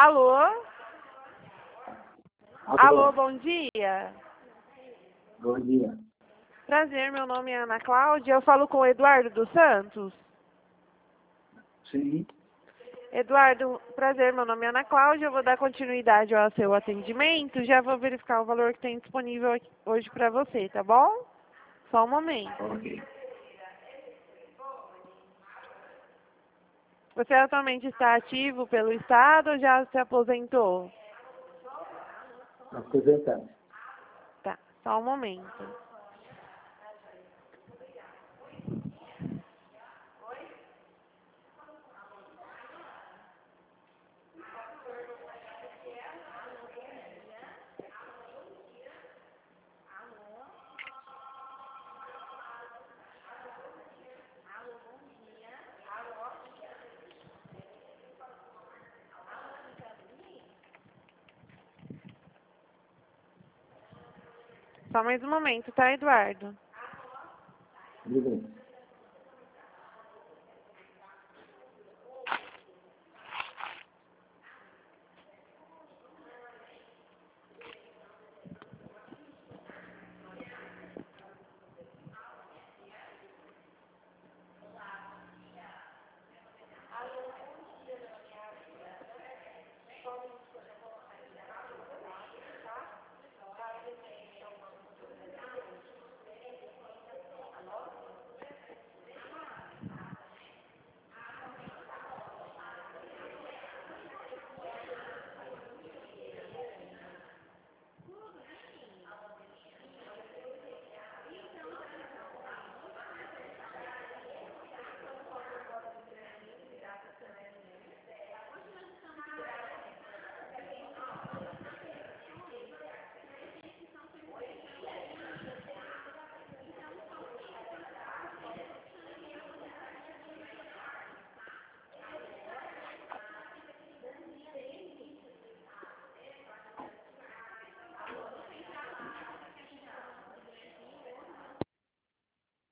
Alô? Alô? Alô, bom dia. Bom dia. Prazer, meu nome é Ana Cláudia. Eu falo com o Eduardo dos Santos. Sim. Eduardo, prazer, meu nome é Ana Cláudia. Eu vou dar continuidade ao seu atendimento. Já vou verificar o valor que tem disponível aqui hoje para você, tá bom? Só um momento. Ok. Você atualmente está ativo pelo Estado ou já se aposentou? Aposentado. Tá, só um momento. Só mais um momento, tá, Eduardo? Tudo bem.